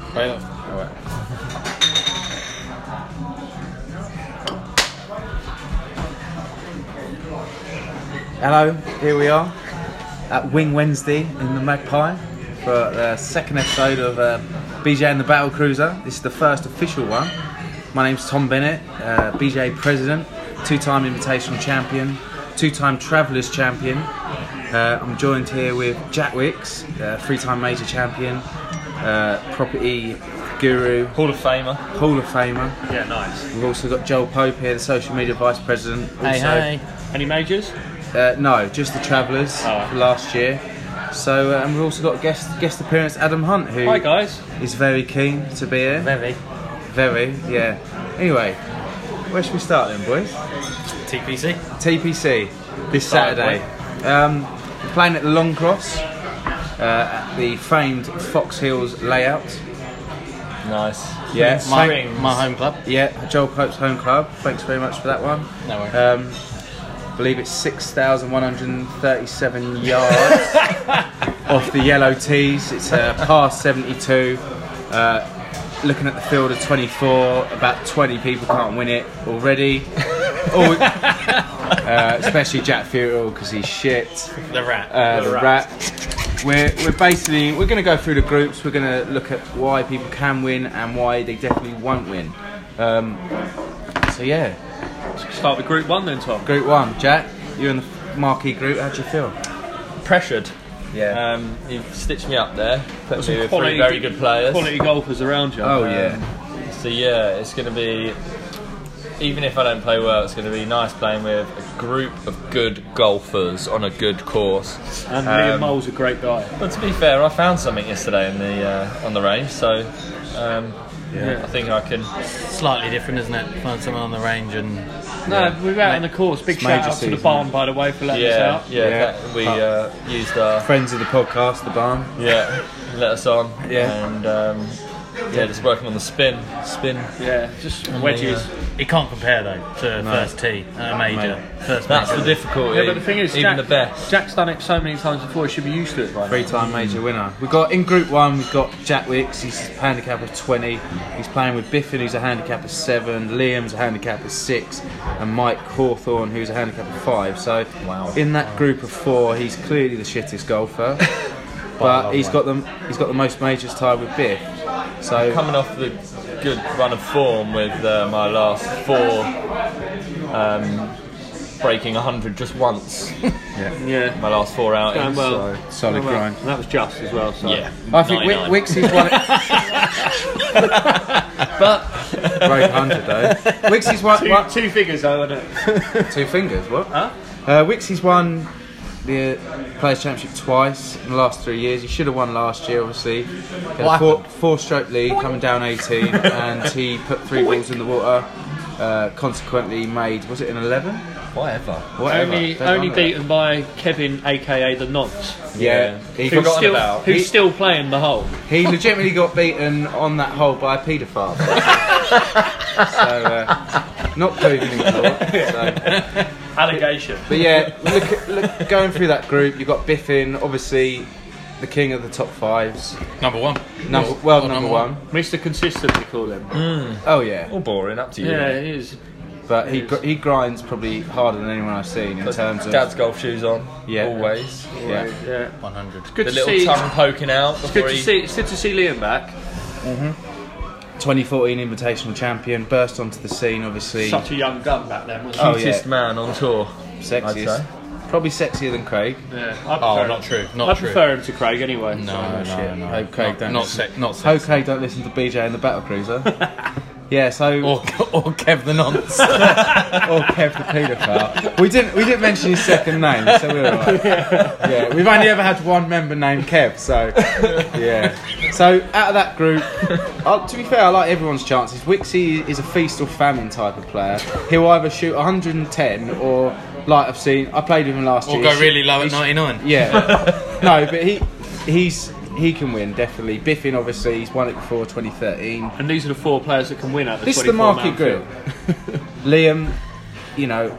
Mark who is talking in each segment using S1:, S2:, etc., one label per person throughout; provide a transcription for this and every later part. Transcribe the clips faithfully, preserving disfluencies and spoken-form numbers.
S1: Right off.
S2: All right. Hello, here we are at Wing Wednesday in the Magpie for the second episode of uh, B J and the Battle Cruiser. This is the first official one. My name's Tom Bennett, uh, B J President, two-time Invitational Champion, two-time Travellers Champion. Uh, I'm joined here with Jack Wicks, uh, three-time Major Champion, uh, Property Guru,
S1: Hall of Famer.
S2: Hall of Famer.
S1: Yeah, nice.
S2: We've also got Joel Pope here, the Social Media Vice President. Also,
S3: Hey, hey.
S1: Any majors?
S2: Uh, no, just the Travellers
S1: Oh.
S2: for last year. So, uh, and we've also got guest guest appearance Adam Hunt, who
S1: Hi guys.
S2: is very keen to be here.
S3: Very.
S2: Very, yeah. Anyway, where should we start then, boys?
S3: T P C.
S2: T P C this
S1: Start,
S2: Saturday. Um, we're playing at the Long Cross uh, at the famed Fox Hills layout.
S1: Nice.
S2: Yeah,
S3: My,
S2: thank-
S3: my home club.
S2: yeah, Joel Pope's home club. Thanks very much for that one.
S3: No worries.
S2: Um, I believe it's six thousand one hundred thirty-seven yards off the yellow tees. It's uh, past seventy-two. Uh, looking at the field of twenty-four, about twenty people can't win it already. Oh, uh, especially Jack Futrell because he's shit.
S3: the rat.
S2: Uh,
S1: The
S2: the rat. We're we're basically we're going to go through the groups. We're going to look at why people can win and why they definitely won't win. Um, so yeah.
S1: Start with Group One then, Tom.
S2: Group one, Jack, you're in the marquee group. How do you feel?
S4: Pressured.
S2: Yeah.
S4: Um, you've stitched me up there. Put
S1: Some
S4: me with
S1: quality-
S4: three very good players.
S1: Quality golfers around you.
S2: oh
S1: Um,
S2: yeah.
S4: So yeah, it's going to be. Even if I don't play well, it's going to be nice playing with a group of good golfers on a good course.
S1: And Liam
S4: Um,
S1: Mole's a great guy.
S4: But to be fair, I found something yesterday in the uh, on the range, so um,
S1: Yeah.
S4: I think I can.
S3: Slightly different, isn't it? Find someone on the range and
S1: No, we were out on the course. Big
S2: It's
S1: shout
S2: major
S1: out to the
S2: season.
S1: barn, by the way, for letting us
S4: Yeah,
S1: out.
S4: yeah.
S2: Yeah.
S4: That, we uh, used our
S2: Friends of the podcast, the barn.
S4: yeah, let us on.
S2: Yeah.
S4: And um, yeah, just working on the spin, spin.
S1: Yeah, just
S3: and
S1: wedges.
S3: the, uh, it can't compare though to
S2: No.
S3: first tee, uh, major.
S2: Mate.
S3: First
S4: That's
S3: major.
S4: the difficulty.
S1: Yeah, but the thing is,
S4: even
S1: Jack,
S4: the best.
S1: Jack's done it so many times before, he should be used to it by now.
S2: Three-time major winner. We've got in Group One. We've got Jack Wicks. He's a handicap of twenty. He's playing with Biffin, who's a handicap of seven. Liam's a handicap of six, and Mike Hawthorne, who's a handicap of five. So,
S4: Wow.
S2: in that group of four, he's clearly the shittest golfer. But he's got them. He's got the most majors tied with Biff. So
S4: Coming off the good run of form with uh, my last four, um, breaking one hundred just once.
S1: Yeah.
S4: My last four
S1: Going
S4: outings.
S1: well.
S4: So.
S2: solid
S1: Going well.
S2: grind.
S1: And that was just as well. So.
S4: Yeah,
S2: I think Wick,
S4: ninety-nine.
S2: Wicks is one.
S1: But
S2: Break one hundred though. Wicks is one.
S1: two,
S2: one
S1: two figures though, isn't it?
S2: two fingers. What?
S1: Huh?
S2: Uh, Wixie's won the uh, Players' Championship twice in the last three years. He should have won last year, obviously. He had a
S3: What
S2: four, four-stroke lead coming down eighteen, and he put three balls in the water. Uh, consequently, made was it an eleven?
S4: Whatever.
S2: Whatever.
S1: Only,
S2: Don't
S1: only
S2: remember.
S1: beaten by Kevin, aka the Nonce,
S2: Yeah, he,
S1: who's
S4: Forgotten
S1: still
S4: about.
S1: who's
S2: He-
S1: still playing the hole.
S2: he legitimately got beaten on that hole by a paedophile. so uh, not proven in court. So.
S1: Allegation.
S2: But yeah, look, at- look, going through that group, you've got Biffin, obviously the king of the top fives.
S3: number one.
S2: Number,
S3: Yes.
S2: well,
S3: Or
S2: number one.
S1: Mister Consistent, we call him.
S2: Oh yeah,
S4: All boring. Up to you.
S1: Yeah, it is.
S2: but he gr- he grinds probably harder than anyone I've seen in
S4: But
S2: terms of
S4: Dad's golf shoes on.
S2: Yeah.
S4: Always.
S2: yeah.
S1: Yeah.
S3: one hundred.
S1: Good
S4: The
S1: to
S4: little
S1: see.
S4: tongue poking out
S1: It's
S4: before
S1: good to
S4: he.
S1: see. It's good to see Liam back.
S2: twenty fourteen Invitational champion, burst onto the scene, obviously
S1: Such a young gun back then, wasn't
S2: Oh,
S1: he?
S4: Cutest
S2: yeah.
S4: man on tour. I'd
S2: sexiest,
S4: say.
S2: probably sexier than Craig.
S1: Yeah. I
S3: Oh,
S1: prefer
S3: not
S1: him.
S3: true. Not
S1: I
S3: true.
S1: prefer him to Craig anyway.
S3: No,
S1: so-
S3: no,
S2: shit.
S3: no.
S2: Hope Craig
S3: not,
S2: don't
S3: not,
S2: listen.
S3: sec- not
S2: Hope
S3: sexy.
S2: Craig don't listen to B J and the Battle Cruiser. Yeah, so
S3: Or, or Kev the Nonce.
S2: or Kev the paedophile. We didn't we didn't mention his second name, so we're alright. Yeah, we've only ever had one member named Kev, so yeah. So out of that group, uh, to be fair, I like everyone's chances. Wixie is a feast or famine type of player. He'll either shoot one hundred ten or, like I've seen, I played with him last
S3: Or
S2: year.
S3: go really low at
S2: He's-
S3: ninety-nine.
S2: Yeah, no, but he he's he can win definitely. Biffin obviously, he's won it before twenty thirteen.
S1: And these are the four players that can win at the
S2: This is the
S1: twenty-four
S2: market
S1: man
S2: group.
S1: field.
S2: Liam, you know,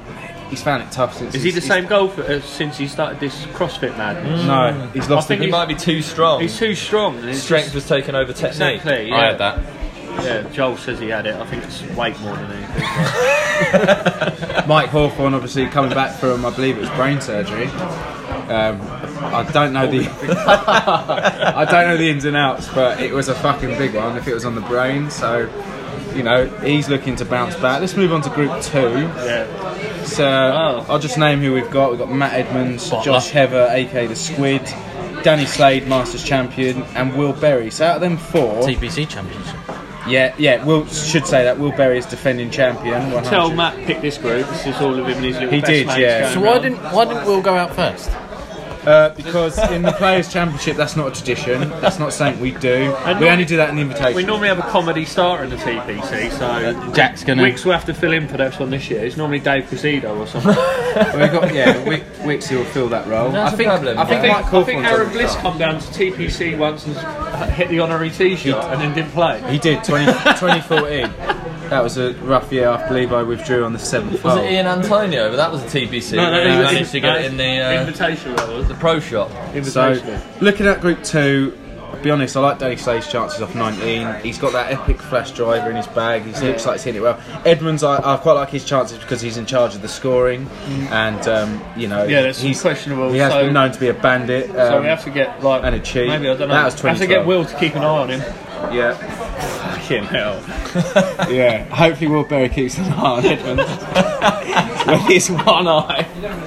S2: he's found it tough since.
S1: Is he
S2: he's-
S1: the same golfer uh, since he started this CrossFit madness?
S2: No, he's
S1: I
S2: lost.
S1: think
S2: the,
S4: He might be too strong.
S1: He's too strong. and it's
S4: Strength
S1: just-
S4: was taken over technique.
S1: Exactly. Yeah.
S3: I had that.
S1: Yeah, Joel says he had it. I think it's weight more than anything.
S2: Mike Hawthorne, obviously coming back from, I believe it was brain surgery. Um, I don't know the, I don't know the ins and outs, but it was a fucking big one. If it was on the brain, so you know he's looking to bounce back. Let's move on to Group Two.
S1: Yeah.
S2: So
S1: Oh.
S2: I'll just name who we've got. We've got Matt Edmonds,
S3: Botler.
S2: Josh Heather, aka the Squid, Danny Slade, Masters champion, and Will Berry. So out of them four,
S3: T P C Championship.
S2: yeah, yeah, Will should say that Will Berry is defending champion. one hundred.
S1: Tell Matt picked this group. This is all of him and his little
S2: He
S1: best
S2: did,
S1: mates
S2: yeah.
S1: going
S3: So why
S1: round.
S3: didn't why didn't Will go out first?
S2: Uh, because in the Players' Championship, that's not a tradition. That's not something we do.
S1: And
S2: We
S1: not-
S2: only do that in the invitation.
S1: We normally have a comedy starter in the T P C, so
S3: Jack's gonna.
S1: Wicks will have to fill in for this one this year. It's normally Dave Cresido or something.
S2: Well, we've got, yeah, Wick, Wixie will fill that role.
S4: That's
S2: I
S4: a
S2: think,
S4: problem,
S2: I think
S4: yeah.
S2: Mike
S1: I think
S2: Hawthorne's
S1: Aaron
S2: on the
S1: Bliss
S2: start.
S1: come down to T P C once and hit the honorary tee shot and then didn't play.
S2: He did, twenty, twenty fourteen. That was a rough year. I believe I withdrew on the seventh
S4: Was
S2: hole.
S4: it Ian Antonio? But that was a T P C.
S1: No, no,
S4: he
S1: he was
S4: managed to get it in the uh,
S1: invitation. That was
S4: the pro shop.
S2: So,
S1: Invitational.
S2: looking at Group Two, I'll be honest, I like Danny Slade's chances off nineteen. He's got that epic flash driver in his bag. He looks like he's hitting it well. Edmonds, I, I quite like his chances because he's in charge of the scoring, and um, you know,
S1: Yeah, that's
S2: he's
S1: questionable.
S2: He has
S1: so,
S2: been known to be a bandit. Um,
S1: so we have to get like
S2: and a cheat.
S1: Maybe I don't know.
S2: That was
S1: have to
S2: twenty
S1: get
S2: twelve.
S1: Will to keep an eye on him.
S2: Yeah,
S1: Fucking hell.
S2: yeah. Hopefully, Will Berry keeps an eye on Edmonds with his one eye.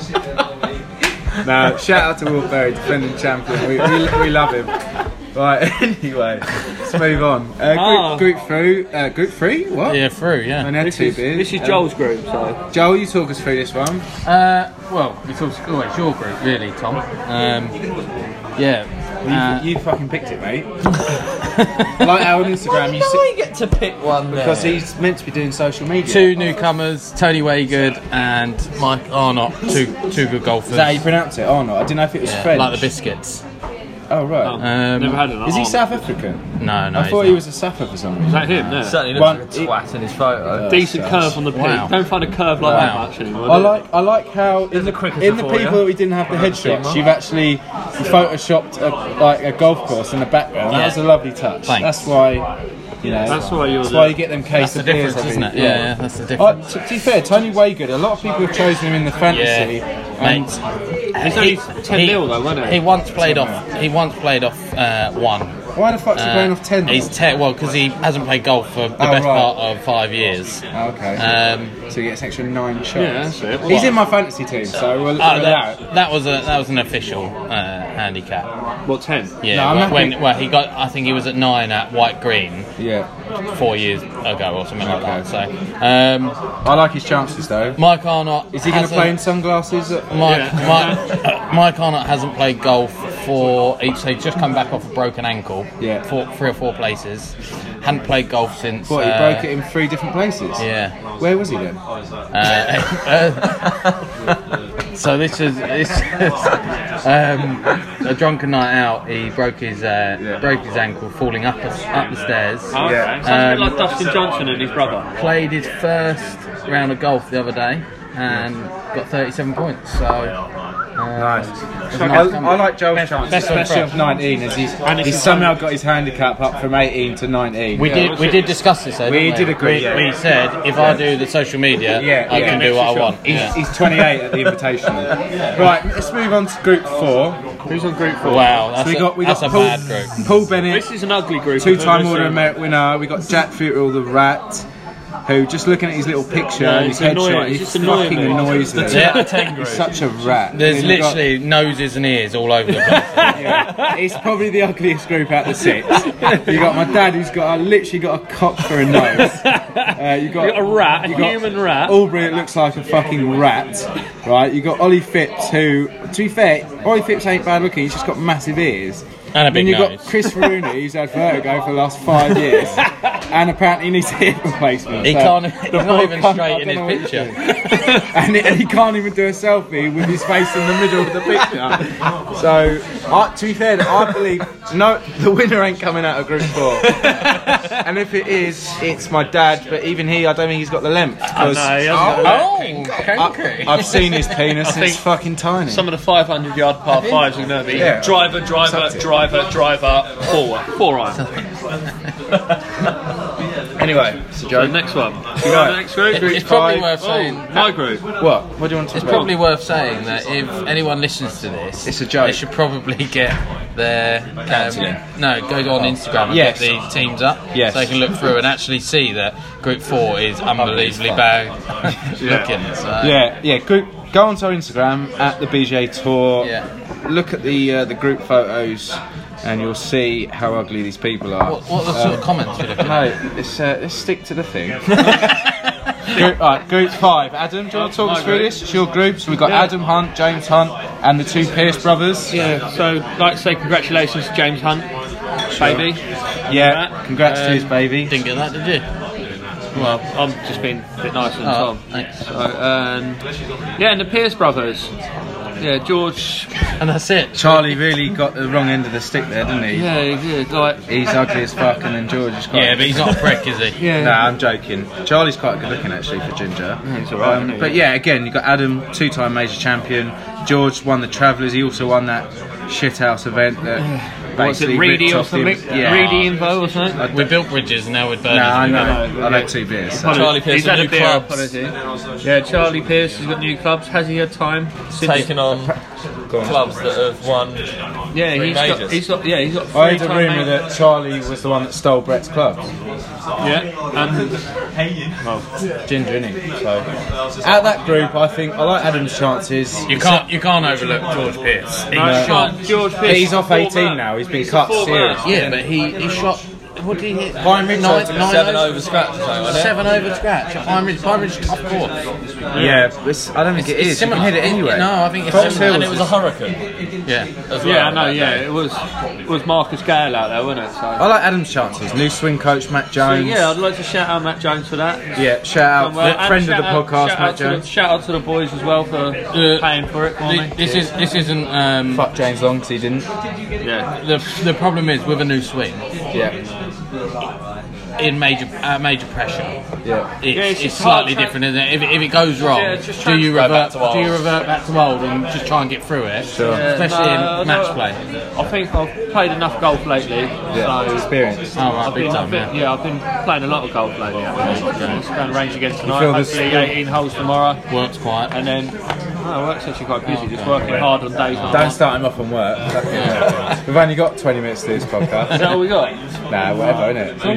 S2: Now, shout out to Will Berry, defending champion. We, we, we love him. Right, anyway, let's move on. Uh,
S1: Ah.
S2: group, group three, uh, group three? What?
S3: Yeah, through. Yeah.
S2: Only had
S1: This
S2: two
S1: is,
S2: beers.
S1: this is
S2: Um,
S1: Joel's group, so
S2: Joel, you talk us through this one.
S3: Uh, well, it's all oh, it's your group, really, Tom. Um, yeah. Uh,
S2: you, you fucking picked it, mate. Like our on Instagram, you
S4: How do
S2: see,
S4: I get to pick one there?
S2: because he's meant to be doing social media.
S3: two newcomers, Tony Waygood and Mike Arnott, two two good golfers.
S2: Is that how you pronounce it? Oh no, I didn't know if it was
S3: yeah,
S2: French.
S3: like the biscuits.
S2: Oh right.
S1: Oh.
S3: Um,
S1: never had an
S2: Is he
S1: arm.
S2: South African?
S3: No, no.
S2: I
S3: he's
S2: thought
S3: not.
S2: he was a Safa for some reason.
S1: Is that him? Yeah.
S4: certainly
S2: One-
S4: looks like a twat in his photo.
S1: Decent
S2: Yes,
S1: curve on the pitch.
S3: Wow.
S1: Don't find a curve like
S3: Wow.
S1: that much anymore.
S2: I
S1: do you?
S2: like I like how in the,
S4: cricket
S2: in the
S4: for
S2: people
S4: you.
S2: that we didn't have the headshots,
S4: Mark.
S2: you've actually photoshopped a, like a golf course in the background. That
S3: Yeah.
S2: was a lovely touch.
S3: Thanks.
S2: That's why, you know,
S1: That's why you're
S2: that's
S1: the-
S2: why you get them case
S3: That's the
S2: of beers
S3: difference,
S2: every-
S3: isn't it? Yeah, yeah, that's the
S2: Uh,
S3: difference.
S2: to, to be fair, Tony Waygood, a lot of people have chosen him in the fantasy.
S3: Yeah,
S2: and
S3: mate.
S1: It's only ten nil though, wasn't it?
S3: He once played off. He once played off uh, one.
S2: why the fuck's he
S3: Uh,
S2: going off ten?
S3: He's te- well because he hasn't played golf for the
S2: Oh,
S3: best
S2: right.
S3: part of five years.
S2: Oh, okay.
S3: Um,
S2: so he gets an extra nine shots.
S1: Yeah, that's it.
S2: He's
S1: What?
S2: in my fantasy team, so we'll, we'll
S3: oh,
S2: allow it.
S3: that, that was a that was an official uh, handicap.
S1: What ten?
S3: Yeah,
S2: No, I'm
S3: when,
S2: happy-
S3: when well he got I think he was at nine at White Green
S2: Yeah,
S3: four years ago or something like
S2: Okay.
S3: that. So um,
S2: I like his chances though.
S3: Mike Arnott
S2: Is he going to
S3: hasn't-
S2: play in sunglasses? At,
S3: Mike,
S1: Yeah.
S3: Mike, uh, Mike Arnott hasn't played golf for each. So he's just come back off a broken ankle.
S2: Yeah.
S3: Four, three or four places. Hadn't played golf since.
S2: what? He
S3: uh,
S2: broke it in three different places.
S3: Yeah.
S2: Where was he then?
S3: Uh, so this is this is um, a drunken night out. He broke his uh,
S2: Yeah.
S3: broke his ankle falling up a, up the stairs.
S1: Oh, okay.
S2: Yeah.
S1: Sounds a bit
S3: Um,
S1: like Dustin Johnson and his brother.
S3: Played his first round of golf the other day and got thirty-seven points. So uh,
S2: Nice.
S3: it was
S2: I,
S3: a nice comeback.
S2: I like Joel's chances,
S3: best of
S2: especially
S3: prep.
S2: of nineteen, as he's,
S1: And it's
S2: he's
S1: his
S2: somehow got his handicap up from eighteen to nineteen.
S3: We
S2: Yeah.
S3: did we did discuss this though,
S2: We
S3: didn't
S2: did agree,
S3: We,
S2: yeah.
S3: we said if I do the social media,
S2: Yeah,
S3: I
S2: yeah.
S3: can do what I
S1: Extra
S3: want.
S1: shot.
S2: He's,
S3: Yeah.
S2: he's twenty-eight at the invitation. Right, let's move on to group four.
S1: Who's on group four?
S3: Wow, that's,
S2: So we
S3: a,
S2: got we
S3: that's
S2: got
S3: a
S2: Paul,
S3: bad group.
S2: Paul Bennett,
S1: This is an ugly group.
S2: two-time
S1: I've
S2: Order
S1: ever
S2: of
S1: seen.
S2: Merit winner. We got Jack Futrell, the Rat, who just looking at his little picture,
S1: Yeah,
S2: and his
S1: it's annoying.
S2: headshot,
S1: It's
S2: he
S1: just annoying
S2: fucking
S1: me.
S2: annoys me.
S3: Yeah.
S2: He's such a rat.
S3: There's
S2: Then we got-
S3: literally noses and ears all over the place.
S2: Yeah, it's probably the ugliest group out of the six. You got my dad, who's got a, literally got a cock for a nose. Uh, you got,
S1: You got a rat, a
S2: you got
S1: human rat.
S2: Aubrey, it looks like a fucking rat, right? You got Ollie Phipps, who, to be fair, Ollie Phipps ain't bad looking. He's just got massive ears.
S3: And a big
S5: then you've
S3: nose.
S5: got Chris Rooney, who's had vertigo for the last five years, and apparently needs a hip replacement.
S3: He
S5: So
S3: can't.
S5: the
S3: He's not
S5: poor
S3: even
S5: cunt,
S3: straight
S5: I
S3: in
S5: don't know
S3: his
S5: what to
S3: picture.
S5: do. and, he, and he can't even do a selfie with his face in the middle of the picture. So, I, to be fair, I believe no, the winner ain't coming out of Group Four. And if it is, it's my dad. But even he, I don't think he's got the length. Because
S1: No, he hasn't got
S3: Oh,
S5: I, I've seen his penis.
S1: I
S5: And it's
S1: think
S5: fucking tiny.
S1: Some of the five hundred yard par fives are going to be
S5: Yeah.
S1: driver, driver,
S5: Sucked it.
S1: driver, driver, four, four iron.
S5: Anyway, it's a
S1: So
S5: joke.
S1: next one. Should we go to the next group?
S3: It's probably
S5: five.
S3: worth saying.
S1: Oh, my group.
S5: What? What do you want to
S3: It's
S5: talk about?
S3: probably worth saying that if anyone listens to this,
S5: It's a joke.
S3: they should probably get their
S4: Counselling.
S3: um, no, go on Instagram and
S5: Yes.
S3: get the teams up,
S5: Yes.
S3: so they can look through and actually see that Group Four is unbelievably bad looking. So.
S5: Yeah, yeah. Group, go onto our Instagram at the B J Tour.
S3: Yeah.
S5: Look at the uh, the group photos, and you'll see how ugly these people are.
S3: What, what are the sort of comments you're looking at?
S5: No, let's, uh, let's stick to the thing. group, right, group five. Adam, do you want to talk us through this? It's your group. So we've got
S1: Yeah.
S5: Adam Hunt, James Hunt, and the two Pierce brothers.
S1: Yeah, so I'd like to say congratulations to James Hunt, baby.
S5: Yeah,
S1: Congrats.
S5: congrats to
S1: Um,
S5: his baby.
S3: Didn't get that, did you?
S1: Well, I'm just being a bit nicer than
S3: Oh,
S1: Tom.
S3: thanks.
S1: So, um, yeah, and the Pierce brothers. Yeah, George.
S3: And that's it.
S5: Charlie really got the wrong end of the stick there, didn't he?
S1: Yeah, he did. Like,
S5: He's ugly as fuck, and then George is quite.
S3: Yeah, but he's not a prick, is he?
S1: yeah.
S5: Nah, I'm joking. Charlie's quite good looking actually for Ginger.
S1: he's alright,
S5: Um,
S1: isn't he?
S5: but yeah, again, you've got Adam, two-time major champion. George won the Travellers. He also won that shithouse event that
S1: Was it
S5: basically
S1: Reedy
S5: ripped
S1: or
S5: off the-
S1: something?
S5: Yeah.
S1: Reedy Info or something?
S3: We built bridges and now we're burning.
S5: Nah, I know.
S1: No,
S5: I've
S1: yeah.
S5: had two beers. so-
S4: Charlie Pierce
S1: He's
S4: with
S1: had a
S4: new
S1: beer
S4: clubs.
S1: up on his ear. Yeah, Charlie Pierce has got new clubs. Has he had time? Since-
S4: Taking on clubs that have won.
S1: Yeah,
S4: three
S1: he's got,
S4: majors.
S1: he's got. Yeah, he's got.
S5: I heard a
S1: three-time
S5: rumour
S1: major-
S5: that Charlie was the one that stole Brett's clubs.
S1: Yeah, and
S5: Ginger, innit? So, out of that group, I think I like Adam's chances.
S3: You can't, you can't overlook George Pierce. He
S1: no,
S3: shot.
S1: George Pierce.
S5: He's off
S1: a
S5: eighteen
S1: full-man.
S5: now. He's been
S1: He's a
S5: cut
S1: full-man.
S5: serious.
S3: Yeah, but he, he shot. What did he hit?
S5: Pine Ridge
S3: nine,
S5: had
S3: nine
S4: Seven
S3: over,
S4: over scratch or something, wasn't it?
S3: seven over scratch. at Pine Ridge, Pine Ridge, tough course.
S5: Yeah, but it's, I don't think it
S3: It's
S5: is. You can
S3: similar.
S5: hit it anyway.
S3: No, I think it's
S5: Fox
S3: similar.
S4: And
S5: Hills
S4: it was a
S5: is-
S4: hurricane
S3: Yeah.
S4: as well.
S1: Yeah, I know.
S4: that
S1: Yeah,
S4: day.
S1: it was it was Marcus Gale out there, wasn't it? So.
S5: I like Adam's chances. New swing coach Matt Jones.
S1: Yeah, I'd like to shout out Matt Jones for that.
S5: Yeah, shout out
S1: Well,
S5: the
S1: and
S5: friend of
S1: shout
S5: the
S1: out-
S5: podcast,
S1: shout
S5: Matt
S1: out to the-
S5: Jones.
S1: Shout out to the boys as well for
S3: Uh,
S1: paying for it for me.
S3: Th- This is this isn't um,
S5: Fuck James Long because he didn't.
S1: Yeah,
S3: the the problem is with a new swing
S5: Yeah,
S3: in major uh, major pressure.
S5: yeah.
S3: It's,
S1: Yeah, it's
S3: it's,
S1: just
S3: slightly
S1: hard
S3: different, isn't it? If, it- if it goes wrong,
S1: Yeah, it's just
S3: do you
S4: transfer
S3: revert
S4: back to old.
S3: do you revert back to old and just try and get through it?
S5: Sure.
S1: Yeah,
S3: Especially
S1: no,
S3: in match
S1: no,
S3: play.
S1: I think I've played enough golf lately.
S5: Yeah,
S1: So
S5: experience.
S3: Oh right,
S1: I've
S3: big
S1: been, I've
S3: time.
S1: been,
S3: Yeah.
S1: yeah, I've been playing a lot of golf lately. Actually. Just going to range again tonight.
S5: feel this-
S1: Hopefully eighteen holes tomorrow,
S3: Works quiet.
S1: and then oh, work's actually quite busy. Just working hard on days. when I'm
S5: Don't
S1: off.
S5: start him off on work. We've only got twenty minutes to do this
S1: Is
S5: podcast.
S1: that all we got?
S5: Nah, whatever,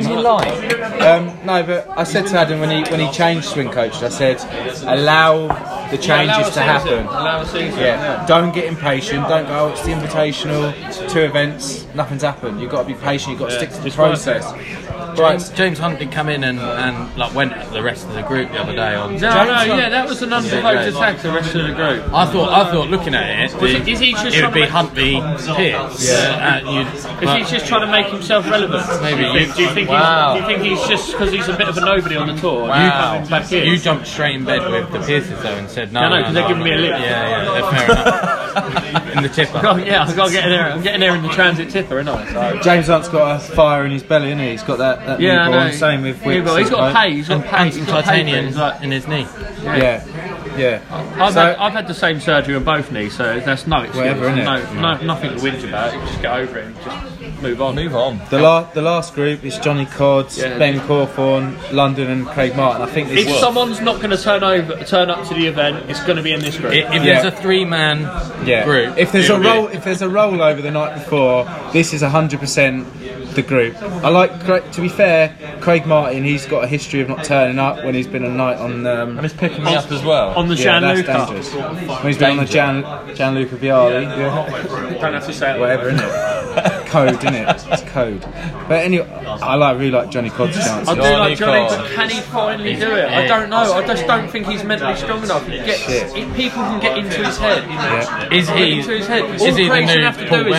S5: innit? Um, no, but I said to Adam when he when he changed swing coaches, I said allow the
S1: Yeah, allow
S5: changes
S1: a
S5: to
S1: season.
S5: happen.
S1: Allow a season.
S5: Yeah, don't get impatient. Don't go. Oh, it's the invitational. Two events. Nothing's happened. You've got to be patient. You've got to
S1: Yeah,
S5: stick to the
S1: just work
S5: process.
S3: James,
S5: Right.
S3: James Hunt did come in and, and like went at the rest of the group the other day on.
S1: No,
S5: James
S1: no,
S5: Hunt-
S1: yeah, that was an unprovoked attack to the rest of the group.
S3: I thought I thought looking at it,
S1: Was
S3: the,
S1: it- is he just
S3: it
S1: trying
S3: would be
S1: to make-
S3: Hunt v Pierce.
S5: Yeah.
S3: Uh, you'd-
S1: Is
S3: but-
S1: he just trying to make himself relevant?
S3: Maybe
S1: Do you
S3: you-
S1: think, do you think,
S4: Wow.
S1: he's, do you think he's just because he's a bit of a nobody on the tour?
S3: Wow.
S1: You coming back in?
S3: You jumped straight in bed with the Pierces though and said no.
S1: I know,
S3: no,
S1: 'cause
S3: no,
S1: they're giving me a lift.
S3: Yeah, yeah, they're fair enough. In the tipper.
S1: Oh, yeah, I've got to get in there. I'm getting there in the transit tipper, ain't I? So.
S5: James Hunt's got a fire in his belly, isn't he? He's got that. that
S1: Yeah, I
S5: newborn.
S1: know.
S5: Same with
S1: Yeah,
S5: Wicks,
S1: but he's got
S5: I
S1: to pay. He's got
S3: And,
S1: to pay.
S3: and
S1: He's
S3: some
S1: got to pay for it.
S3: titanium
S1: He's like,
S3: in his knee.
S5: Yeah, yeah.
S1: I've,
S5: So-
S1: had, I've had the same surgery on both knees, so that's no excuse.
S5: Whatever, innit?
S1: no, no, nothing to whinge about. Just get over it and just move on.
S4: Move on.
S5: The, la- the last group is Johnny Codds,
S1: Yeah.
S5: Ben Cawthorne, London, and Craig Martin. I think this
S1: If someone's not going to turn over, turn up to the event, it's going to be in this group.
S3: If, if
S5: Yeah.
S3: there's a three-man
S5: yeah.
S3: group,
S5: If there's a
S3: it'll be-
S5: roll, if there's a rollover the night before, this is hundred percent the group. I like. Cra- To be fair, Craig Martin, he's got a history of not turning up when he's been a night on. Um,
S4: And he's picking me up as well.
S1: on the
S5: yeah, that's
S1: Gianluca.
S5: dangerous. When he's been on the Gian Gianluca Vialli. Yeah.
S1: Don't have to say it.
S5: Whatever, innit? Code, innit? It's code. But anyway, I like really like Johnny Codds' chances.
S1: I do
S4: Johnny
S1: like Johnny,
S4: Cole.
S1: but can he finally do it? I don't know. I just don't think he's mentally strong enough. He gets, he, people can get into his head.
S5: Yeah.
S3: Is he?
S1: Into his head.
S3: Is
S1: All
S3: he the
S1: Craig's gonna
S3: new
S1: have to
S3: Paul
S1: do is-
S3: Bennett?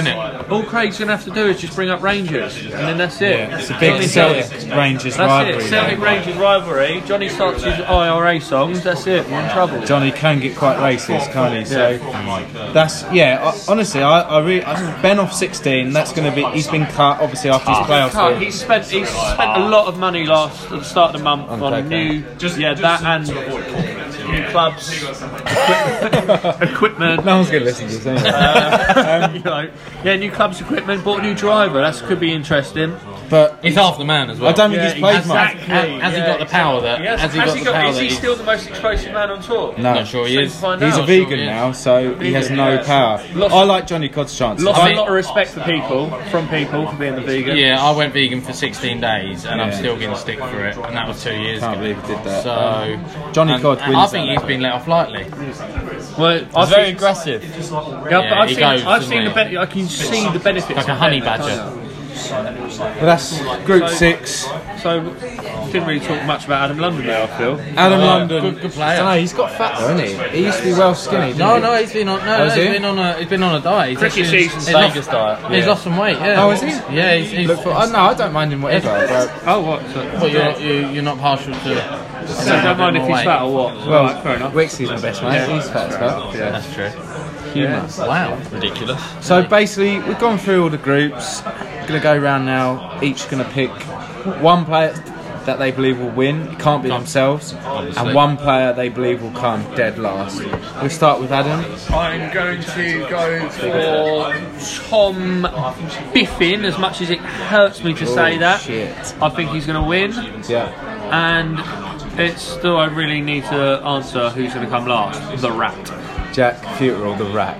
S1: all Craig's going to have to do is just bring up Rangers, and then that's it.
S5: It's a big
S1: Johnny
S5: Celtic
S1: Celtic.
S5: Rangers
S1: That's
S5: rivalry.
S1: it. Celtic Rangers rivalry. Johnny starts his I R A songs. That's it. We're in trouble.
S5: Johnny can get quite racist, can't he? So that's yeah. I, honestly, I, I really I, Ben off sixteen. That's going to be. He's been cut obviously after his playoffs.
S1: Cut.
S5: win.
S1: He's spent he's spent a lot of money last at the start of the month on,
S5: On
S1: new yeah that and new clubs equipment. equipment.
S5: No one's going to listen to this anyway.
S1: Uh, you know, yeah, new clubs equipment. Bought a new driver. That could be interesting.
S5: But
S3: He's half the man as well.
S5: I don't think
S1: Yeah,
S5: he's played
S1: exactly.
S5: much.
S3: Has, has he got the power that?
S1: Yes.
S3: Has he
S1: Has
S3: got
S1: he
S3: the
S1: got,
S3: power
S1: is
S3: that
S1: he
S3: he's
S1: still the most explosive man on tour?
S5: No.
S3: Not sure he
S1: So
S3: is.
S1: to find
S5: He's
S1: out.
S5: a vegan
S3: he is.
S5: now, so he has
S1: Vegan,
S5: no
S1: yeah.
S5: power.
S1: Lost-
S5: I like Johnny Codd's chances.
S1: Lost
S5: I
S1: a lot of respect for people, from people, for being the vegan.
S3: Yeah, I went vegan for sixteen days and I'm
S5: Yeah.
S3: still getting stick for it, and that was two years
S5: can't
S3: ago.
S5: believe he did that.
S3: So
S5: Johnny
S3: and-
S5: Codd
S3: and
S5: wins
S3: I think
S5: that,
S3: he's
S5: though.
S3: been let off lightly.
S1: Well, I
S4: He's very
S1: think,
S4: aggressive.
S1: yeah, but
S3: Yeah,
S1: I've
S3: he
S1: seen,
S3: goes,
S1: I've
S3: doesn't
S1: seen
S3: he?
S1: the be- I can see the benefits.
S3: Like a
S1: of
S3: honey
S1: it,
S3: badger.
S1: can't
S5: But that's Group
S1: So-
S5: Six.
S1: I? So, didn't really talk much about Adam London there. I feel.
S5: Adam
S3: Uh,
S5: London.
S3: good- good player.
S5: I don't know, he's got fat though, hasn't he? He used to be well skinny. Didn't
S3: No,
S5: he?
S3: no, he's been on. No,
S5: Oh,
S3: no
S5: is
S3: he's
S5: he?
S3: been on a. He's been on a diet. He's
S1: Cricket
S3: actually-
S1: season's
S3: he's
S4: Vegas
S3: lost,
S4: diet.
S3: He's
S4: Yeah.
S3: lost some weight. Yeah.
S5: Oh, is he?
S3: Yeah, he's. he's
S5: Look for. Oh, no, I don't mind him whatever. But
S1: Oh, what? So,
S3: but you're, you, you're not partial to.
S1: so you don't mind if he's fat or what?
S5: well,
S1: Right, fair enough.
S5: Wixie's my best mate. He's fat as fuck. Yeah.
S3: That's true.
S5: Humour.
S3: Wow.
S4: Ridiculous.
S5: So basically, we've gone through all the groups. Going to go round now. Each going to pick one player that they believe will win. It can't be themselves. And one player they believe will come dead last. We'll start with Adam.
S1: I'm going to go for Tom Biffin, as much as it hurts me to say
S5: Oh,
S1: that.
S5: shit.
S1: I think he's going to win,
S5: Yeah.
S1: and it's still I really need to answer who's going to come last. The Rat.
S5: Jack Futerall, the rat.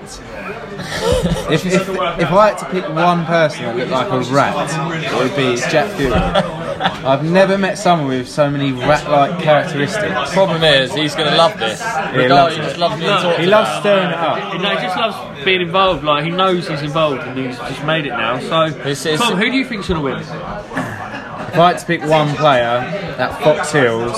S5: if, if, if I had to pick one person that looked like a rat, it would be Jack Futerall. I've never met someone with so many rat-like characteristics.
S4: Problem is, he's going to love this.
S5: he
S4: The
S5: loves
S4: guy
S5: it.
S4: just loves being talked
S5: He loves
S4: about.
S5: stirring it up.
S1: You know, he just loves being involved. Like he knows he's involved, and he's just made it now. So,
S4: It's- it's-
S1: Tom, who do you think's going to win?
S5: If I had to pick one player at Fox Hills,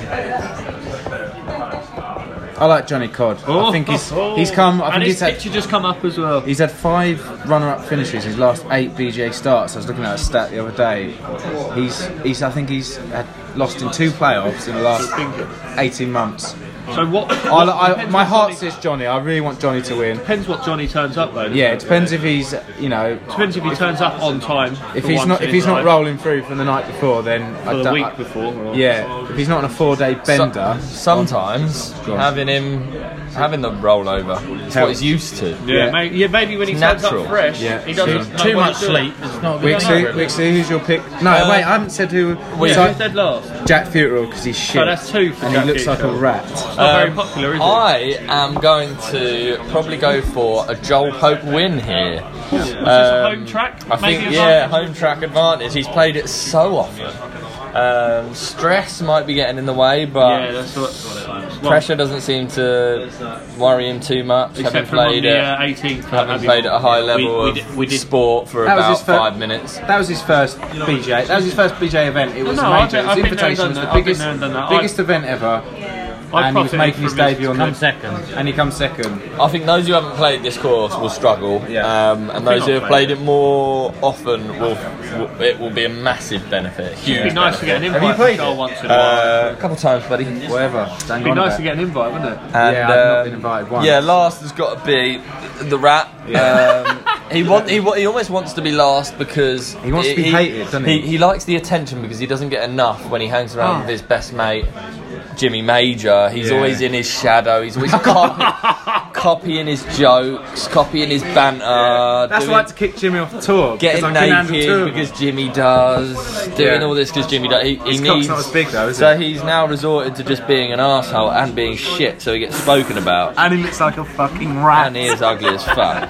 S5: I like Johnny Codd. I think he's he's come. I
S1: and
S5: think
S1: his
S5: he's had
S1: picture just come up as well.
S5: he's had five runner-up finishes. His last eight B J starts. I was looking at a stat the other day. He's he's I think he's had lost in two playoffs in the last eighteen months.
S1: So what?
S5: I,
S1: what
S5: I,
S1: depends
S5: my
S1: what
S5: heart
S1: Johnny-
S5: says Johnny. I really want Johnny to win.
S1: Depends what Johnny turns up though. doesn't
S5: Yeah,
S1: it?
S5: it depends if he's you know
S1: Depends if he turns up on time.
S5: if
S1: for
S5: he's
S1: once
S5: not
S1: in
S5: if
S1: his
S5: he's not
S1: life,
S5: rolling through from the night before, then
S1: for
S5: I
S1: the
S5: don't-
S1: week
S5: I-
S1: before. Or,
S5: Yeah, if he's not on a four-day bender.
S4: Sometimes
S5: Go on.
S4: having him having the rollover is what he's used to.
S1: Yeah,
S5: Yeah.
S1: Maybe, yeah, maybe when he
S4: It's
S1: turns
S4: natural.
S1: up fresh,
S5: Yeah.
S1: he doesn't know
S3: Too
S1: what
S3: much
S1: to do.
S3: sleep. It's not good.
S5: Wixie,
S3: enough, really.
S5: Wixie, who's your pick? No,
S4: Uh,
S5: wait, I haven't said who.
S1: Who's
S5: so-
S1: dead last?
S5: Jack Futerall because he's shit.
S1: So that's two for
S5: and
S1: Jack
S5: he looks like a
S1: Futerall.
S5: rat.
S1: It's not very
S4: Um,
S1: popular, is it?
S4: I am going to probably go for a Joel Pope win here.
S1: Was this a
S4: Um,
S1: home track?
S4: I think,
S1: Maybe a
S4: yeah,
S1: advantage?
S4: home track advantage. He's played it so often. Um, stress might be getting in the way, but
S1: Yeah, that's what. Well,
S4: pressure doesn't seem to worry him too much. Having
S1: except for on
S4: played
S1: the
S4: it,
S1: uh, eighteenth.
S4: having played at a high level
S1: we,
S4: of
S1: we did, we did
S4: sport for
S5: That was
S4: about
S5: his fir-
S4: five minutes.
S5: That was his first B J. That was his first B J event. It was
S1: No,
S5: a
S1: I've
S5: major.
S1: been-
S5: It
S1: I've
S5: was
S1: been there and
S5: invitation. It
S1: done
S5: was the
S1: that. I've been
S5: biggest,
S1: there and done that.
S5: biggest event ever.
S1: I
S5: And he was
S1: profited
S5: making his
S1: from his
S5: debut on
S3: Come
S5: the.
S3: second.
S5: And he comes second.
S4: I think those who haven't played this course will struggle,
S5: Yeah.
S4: um, and those
S1: I've
S4: who have
S1: played
S4: played it more often will, will. It will be a massive benefit. Huge.
S1: It'd be nice to get an
S5: Have
S1: invite.
S5: you played
S1: to go
S5: it?
S1: once in a while.
S4: Uh, a couple times, buddy.
S5: Whatever. Don't
S1: It'd be nice to get an invite, wouldn't it?
S4: And,
S5: Yeah, I've not
S4: um,
S5: been invited once.
S4: Yeah, last has got to be the rat. Um, he want he wa- he almost wants to be last because
S5: He wants to be hated, doesn't he?
S4: He he likes the attention because he doesn't get enough when he hangs around
S5: Ah.
S4: with his best mate. Jimmy Major, he's
S5: Yeah.
S4: always in his shadow. He's always copy, copying his jokes, copying his banter.
S5: That's
S4: doing-
S5: why I had to kick Jimmy off the tour.
S4: Getting
S5: because I couldn't handle two
S4: naked
S5: of them.
S4: because Jimmy does, doing
S5: Yeah.
S4: all this because Jimmy does. He, he
S5: His cock's
S4: needs.
S5: not as big though, is
S4: so
S5: it?
S4: he's now resorted to just being an arsehole and being shit, so he gets spoken about.
S5: And he looks like a fucking rat.
S4: And he is ugly as fuck.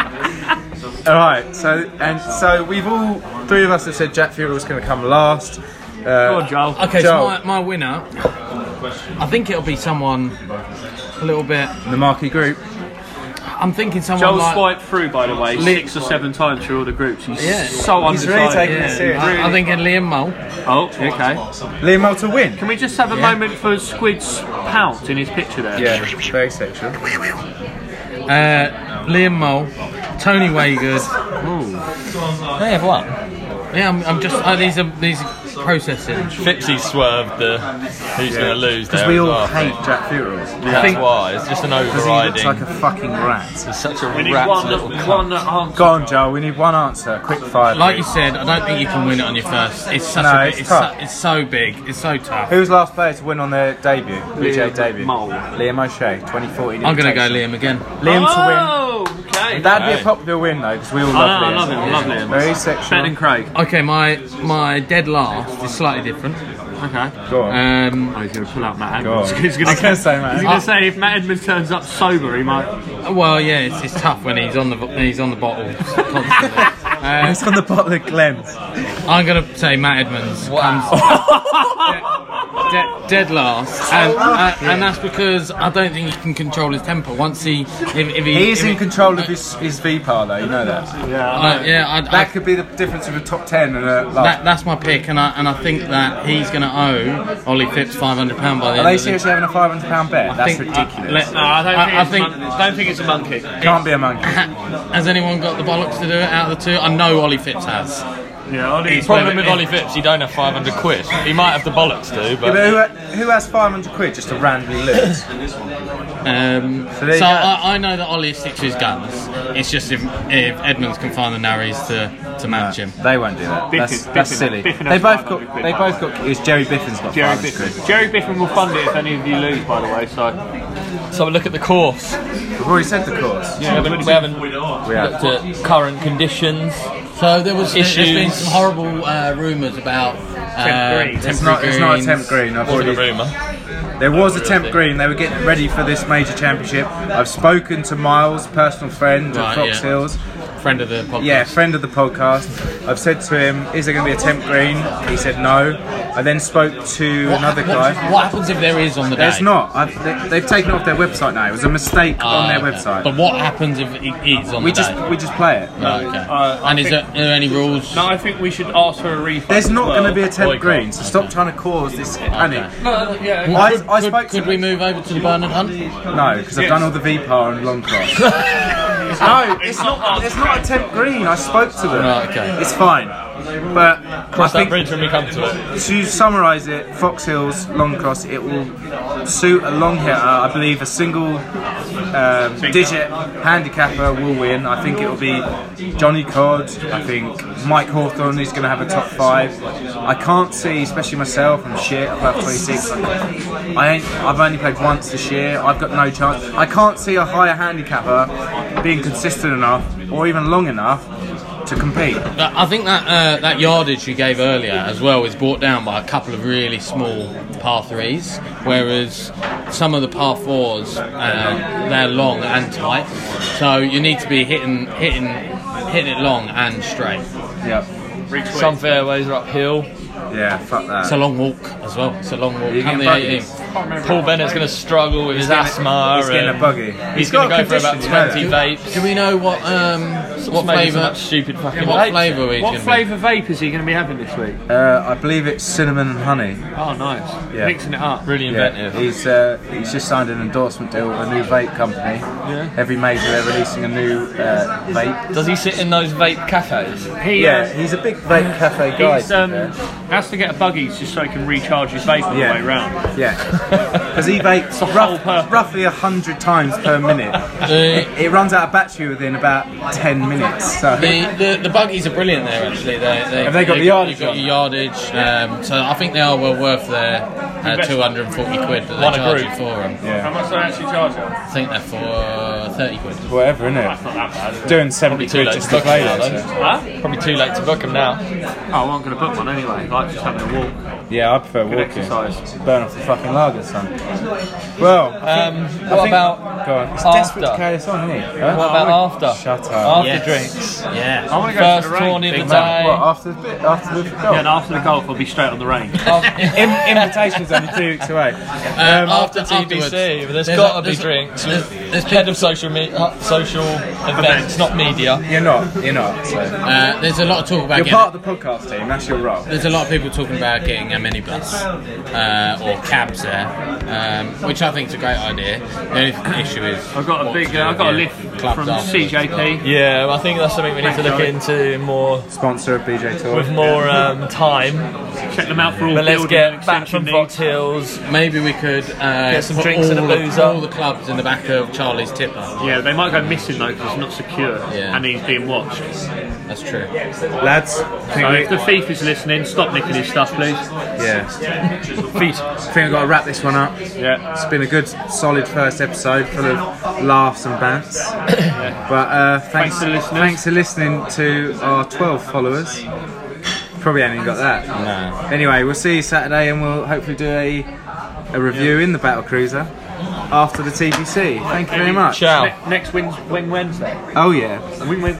S5: All right, so and so we've all three of us have said Jack Futerall's going to come last. Uh,
S1: Go on, Joel.
S3: Okay,
S5: Joel.
S3: so my, my winner, I think it'll be someone a little bit.
S5: the marquee group.
S3: I'm thinking someone
S1: Joel
S3: like.
S1: swiped through, by the way, six or seven times through all the groups. He's
S3: Yeah.
S1: so
S5: He's really
S1: undecided.
S5: taking it serious.
S3: I, I'm thinking Liam Mull.
S1: Oh, okay.
S5: Liam Mull to win.
S1: Can we just have a
S3: Yeah.
S1: moment for Squid's pout in his picture there?
S5: Yeah, very sexual.
S3: Uh, Liam Mull, Tony Waygood,
S4: They have one.
S3: Yeah, I'm, I'm just. Uh, these are these are processing.
S4: Fipsy swerved the who's
S2: Yeah.
S4: going to lose
S2: Because
S4: there.
S2: we
S4: as
S2: all
S4: well, I
S2: hate
S4: think.
S2: Jack Funerals.
S4: That's why. It's just an
S2: Because he looks
S4: overriding.
S2: like a fucking rat.
S4: He's such a
S1: We need
S4: rat
S1: one,
S4: little
S1: one
S4: cunt.
S1: answer.
S2: Go on, Joel. We need one answer. Quick fire.
S3: Like you
S2: please.
S3: said, I don't think you can win it on your first. It's such
S2: No,
S3: a big,
S2: it's
S3: it's, so,
S2: tough.
S3: it's so big. It's so tough.
S2: Who was the last player to win on their debut? B J
S1: Liam
S2: debut.
S1: Mole.
S2: Liam O'Shea, twenty fourteen.
S3: I'm gonna go
S2: invitation.
S3: Liam again.
S2: Liam to win.
S1: Oh, okay.
S2: That'd be
S4: Okay.
S2: a popular win though, because we all
S1: I
S2: love
S1: know, I
S2: Liam.
S1: love him, I love Liam.
S2: Very
S1: Better
S2: sexual.
S1: than Craig.
S3: Okay, my my dead last is slightly different.
S1: Okay.
S2: Go on.
S3: Um,
S1: Oh, he's going to pull out Matt
S2: Go
S1: Edmonds.
S2: on.
S1: He's
S2: I was gonna say Matt
S1: He's going to say if Matt Edmonds turns up sober, he might.
S3: well, yeah, it's, it's tough when he's on the he's on the bottle constantly. Uh,
S2: It's on the bottle of Glenn's.
S3: I'm gonna say Matt Edmonds
S4: Wow.
S3: comes dead, dead last, and uh, and that's because I don't think he can control his temper. Once he, if, if he,
S2: He's
S3: if
S2: in
S3: he-
S2: control of his, his V P A R though, you know that.
S3: Uh, yeah, I, I,
S2: That could be the difference of a top ten and a last.
S3: that, that's my pick, and I and I think that he's gonna owe Ollie Phipps five hundred pound by the
S2: Are
S3: end
S2: they
S3: of the
S2: seriously having a five hundred pound bet?
S3: I
S2: That's
S3: think-
S2: ridiculous.
S3: uh, let-
S1: No, I don't
S3: I-
S1: think,
S3: I
S1: it's
S3: think-
S1: a mon- don't think it's a monkey.
S2: Can't be a monkey.
S3: Ha- Has anyone got the bollocks to do it out of the two? I know Ollie Phipps has.
S1: Yeah, Ollie.
S4: Problem with Ollie Phipps, you don't have five hundred quid. He might have the bollocks to,
S2: Yeah,
S4: but
S2: but who, who has five hundred quid just to randomly lose?
S3: Um,
S2: So
S3: so
S2: there you go.
S3: I, I know that Ollie sticks to his guns. It's just if, if Edmonds can find the narries to, to match him.
S2: They won't do that.
S1: Biffin-
S2: That's, that's
S1: Biffin-
S2: silly.
S1: Biffin
S2: They
S1: has
S2: both
S1: five hundred
S2: got.
S1: quid.
S2: They both got. It's Jerry Biffin's got
S1: Jerry
S2: five hundred
S1: Biffin.
S2: quid.
S1: Jerry Biffin will fund it if any of you lose, by the way. So
S4: so look at the course.
S2: We've already said the course.
S4: We haven't, we haven't
S2: We
S4: looked
S2: have.
S4: at current conditions.
S3: So there was there's been
S4: Issues.
S3: some horrible uh, rumours about uh,
S1: green.
S2: It's not. It's not a temp green. I've
S4: Wasn't a
S2: already.
S4: rumour.
S2: There was a temp green. They were getting ready for this major championship. I've spoken to Miles, personal friend of
S3: Right,
S2: Fox
S3: yeah.
S2: Hills.
S3: Friend of the podcast.
S2: Yeah, friend of the podcast. I've said to him, "Is there going to be a temp green?" He said no. I then spoke to
S3: What,
S2: another
S3: what-
S2: guy.
S3: What happens if there is on the day?
S2: There's not. I've, they, they've taken it off their website now. It was a mistake
S3: Ah,
S2: on their
S3: okay.
S2: website.
S3: But what happens if it is on
S2: we
S3: the
S2: just
S3: day?
S2: we just play it.
S3: Right, okay.
S1: Uh, I
S3: and is there,
S1: think-
S3: are there any rules?
S1: no, I think we should ask for a refund.
S2: There's
S1: as
S2: not
S1: well.
S2: going to be a temp
S4: Boycott.
S2: green, so stop trying to cause this panic.
S1: No, no, yeah.
S2: I,
S3: could,
S2: I
S3: could-
S2: spoke
S3: could
S2: to
S3: we move over to the Bernard Hunt?
S2: No, because I've done all the V P A R and long cross. No, it's not. It's not a temp green. I spoke to them.
S3: Right, okay.
S2: It's fine. But
S4: Cross
S2: I
S4: that
S2: think
S4: bridge when we come to it.
S2: to summarise it, Fox Hills long cross. It will suit a long hitter. I believe a single um, digit handicapper will win. I think it will be Johnny Codd. I think Mike Hawthorne is going to have a top five. I can't see, especially myself. I'm shit. I'm about twenty-six. I ain't. I've only played once this year. I've got no chance. I can't see a higher handicapper being consistent enough or even long enough to compete.
S3: I think that uh, that yardage you gave earlier as well is brought down by a couple of really small par threes, whereas some of the par fours uh, they're long and tight. So you need to be hitting hitting hitting it long and straight.
S2: Yep.
S4: Some fairways are uphill.
S2: Yeah. Fuck that.
S3: It's a long walk as well. It's a long walk.
S2: You
S3: Come
S2: getting
S3: the
S2: buggies?
S3: eighteen.
S4: Paul Bennett's going to struggle with his
S2: getting-
S4: asthma.
S2: He's getting a
S4: and
S2: buggy.
S4: He's going to
S2: got
S4: go for about
S2: conditions, you know
S4: twenty
S2: that.
S4: vapes.
S3: Do we know what um what
S4: Maybe some
S3: flavour?
S4: much stupid fucking
S3: What
S4: vapes.
S3: flavour he's
S1: What
S3: going to
S1: flavour vape is he going to be having this week?
S2: Uh, I believe it's cinnamon and honey.
S1: Oh, nice.
S2: Yeah.
S1: Mixing it up.
S4: Really
S2: Yeah,
S4: inventive.
S2: he's uh, he's just signed an endorsement deal with a new vape company.
S1: Yeah.
S2: Every major they're releasing a new uh, vape.
S4: Does he sit in those vape cafes?
S1: He,
S2: Yeah,
S1: uh,
S2: he's a big vape cafe guy.
S1: He's,
S2: to
S1: um,
S2: be fair.
S1: has to get a buggy just so he can recharge his vape on
S2: Yeah.
S1: the way round.
S2: Yeah, because he vapes
S1: the whole
S2: rough,
S1: purpose.
S2: roughly a hundred times per minute. it, it runs out of battery within about ten minutes. So
S3: The, the the buggies are brilliant there actually. They, they,
S2: Have they got the yardage
S3: You've got
S2: on?
S3: your yardage. Um, so I think they are well worth their uh, two hundred forty quid that they
S4: One a
S3: charge
S4: group.
S3: you for them.
S1: How
S2: yeah,
S1: much do they actually charge you?
S3: I think they're for thirty quid.
S2: whatever, innit?
S1: That's not that bad, is it?
S2: Doing seventy
S4: Probably too
S2: quid
S4: late
S2: just
S4: to
S2: to
S4: book
S2: play
S4: now,
S2: there.
S4: though.
S2: so-
S1: Huh?
S4: Probably too late to book them now.
S1: Oh, I'm going to book one anyway. Like just having a walk.
S2: Yeah, I prefer
S1: Good
S2: walking.
S1: exercise.
S2: Burn off the fucking lager, son. Well, I
S4: Um,
S2: think- I
S4: what
S2: think-
S4: about
S2: Go on. It's
S4: after?
S2: desperate to carry this on, isn't it? Huh?
S4: What about after?
S2: Shut up.
S4: After
S3: Yes.
S4: drinks.
S3: Yeah.
S1: I want to go
S4: First
S1: to the range.
S4: tourney of
S1: Big
S4: the
S1: man.
S4: day.
S2: What, after the bit, after the golf?
S1: Yeah, and after the golf, I'll be straight on the range.
S2: In, invitation's only two weeks away.
S3: Um,
S4: after
S3: after
S4: T B C,
S3: afterwards,
S4: but there's
S3: a-
S4: gotta be
S3: there's a-
S4: drinks.
S3: There's,
S4: head of social me- uh, social events, not media.
S5: You're not. You're not. So.
S3: Uh, there's a lot of talk about
S5: You're
S3: getting,
S5: part of the podcast team. That's your role.
S3: there's a lot of people talking about getting a minibus uh, or cabs there, um, which I think is a great idea. The only issue is
S1: I've got a
S3: what
S1: big.
S3: to do
S1: Uh, I've
S3: with
S1: got a
S3: your
S1: lift
S3: clubs
S1: from
S3: afterwards,
S1: C J
S3: but-
S1: P.
S4: Yeah, I think that's something we need to look into more
S5: Sponsor of B J Tour.
S4: with more um, time.
S1: Check them out for all
S4: But let's
S1: building and
S4: get back
S1: extension
S4: from Fox
S1: needs.
S4: Hills.
S3: Maybe we could uh,
S4: Get some
S3: put
S4: drinks and a
S3: all the-
S4: boozer.
S3: all the clubs in the back of Charlie's tipper.
S1: Yeah, they might go missing though because it's not secure
S3: Yeah.
S1: and he's being watched.
S3: That's true.
S5: Lads, I think
S1: So
S5: we,
S1: if the thief is listening, stop nicking his stuff, please.
S5: yeah.
S1: Feet.
S5: I think we've got to wrap this one up.
S1: Yeah.
S5: It's been a good, solid first episode, full of laughs and bants. But uh, thanks,
S1: Thanks to the listeners.
S5: thanks for listening to our twelve followers. Probably haven't even got that.
S3: No.
S5: Anyway, we'll see you Saturday, and we'll hopefully do a a review in the Battle Cruiser after the T P C. Thank you very much.
S4: Ciao.
S1: Ne- next Wing Wing Wednesday.
S5: Oh yeah.
S1: Wing Wing